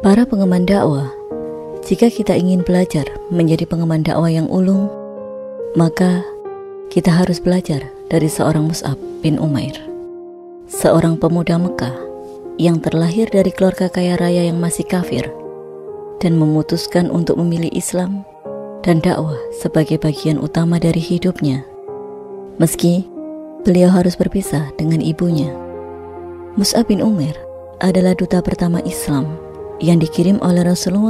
Para pengemban dakwah, jika kita ingin belajar menjadi pengemban dakwah yang ulung, maka kita harus belajar dari seorang Mus'ab bin Umair, seorang pemuda Mekah yang terlahir dari keluarga kaya raya yang masih kafir dan memutuskan untuk memilih Islam dan dakwah sebagai bagian utama dari hidupnya, meski beliau harus berpisah dengan ibunya. Mus'ab bin Umair adalah duta pertama Islam yang dikirim oleh Rasulullah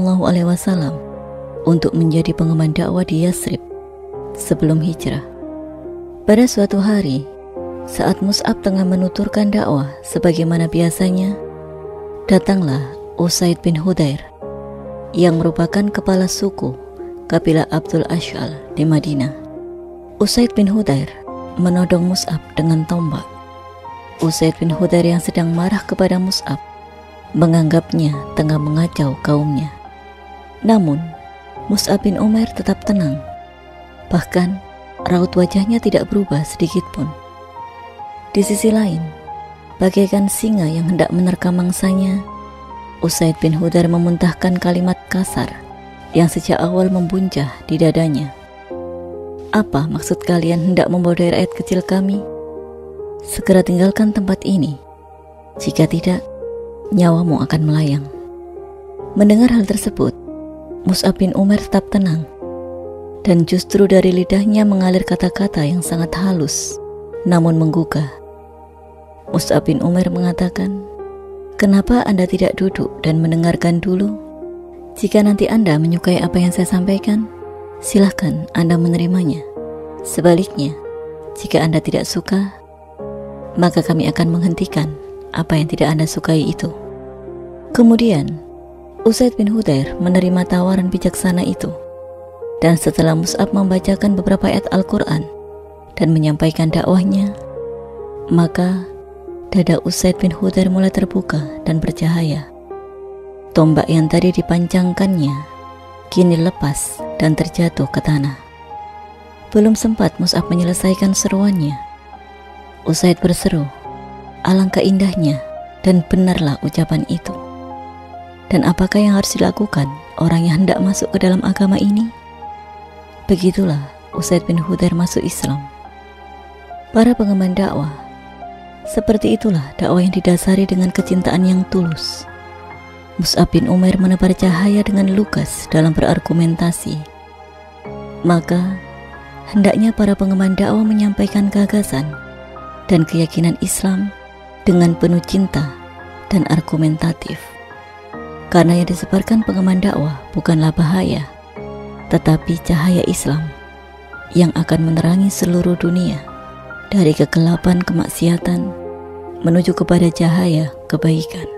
SAW untuk menjadi pengemban dakwah di Yathrib sebelum hijrah. Pada suatu hari, saat Mus'ab tengah menuturkan dakwah sebagaimana biasanya, datanglah Usaid bin Hudayr yang merupakan kepala suku kabilah Abdul Ash'al di Madinah. Usaid bin Hudayr menodong Mus'ab dengan tombak. Usaid bin Hudayr yang sedang marah kepada Mus'ab menganggapnya tengah mengacau kaumnya. Namun, Mus'ab bin Umair tetap tenang. Bahkan, raut wajahnya tidak berubah sedikit pun. Di sisi lain, bagaikan singa yang hendak menerkam mangsanya, Usaid bin Hudayr memuntahkan kalimat kasar yang sejak awal membuncah di dadanya. Apa maksud kalian hendak membodohi rakyat kecil kami? Segera tinggalkan tempat ini. Jika tidak, nyawamu akan melayang. Mendengar hal tersebut, Mus'ab bin Umair tetap tenang, dan justru dari lidahnya mengalir kata-kata yang sangat halus namun menggugah. Mus'ab bin Umair mengatakan, "Kenapa Anda tidak duduk dan mendengarkan dulu? Jika nanti Anda menyukai apa yang saya sampaikan, silahkan Anda menerimanya. Sebaliknya, jika Anda tidak suka, maka kami akan menghentikan apa yang tidak Anda sukai itu." Kemudian, Usaid bin Hudayr menerima tawaran bijaksana itu. Dan setelah Mus'ab membacakan beberapa ayat Al-Quran dan menyampaikan dakwahnya, maka dada Usaid bin Hudayr mulai terbuka dan bercahaya. Tombak yang tadi dipancangkannya kini lepas dan terjatuh ke tanah. Belum sempat Mus'ab menyelesaikan seruannya, Usaid berseru, "Alangkah indahnya dan benarlah ucapan itu. Dan apakah yang harus dilakukan orang yang hendak masuk ke dalam agama ini?" Begitulah Usaid bin Hudayr masuk Islam. Para pengemban dakwah, seperti itulah dakwah yang didasari dengan kecintaan yang tulus. Mus'ab bin Umair menebar cahaya dengan lugas dalam berargumentasi. Maka, hendaknya para pengemban dakwah menyampaikan gagasan dan keyakinan Islam dengan penuh cinta dan argumentatif. Karena yang disebarkan pengemban dakwah bukanlah bahaya, tetapi cahaya Islam yang akan menerangi seluruh dunia dari kegelapan kemaksiatan menuju kepada cahaya kebaikan.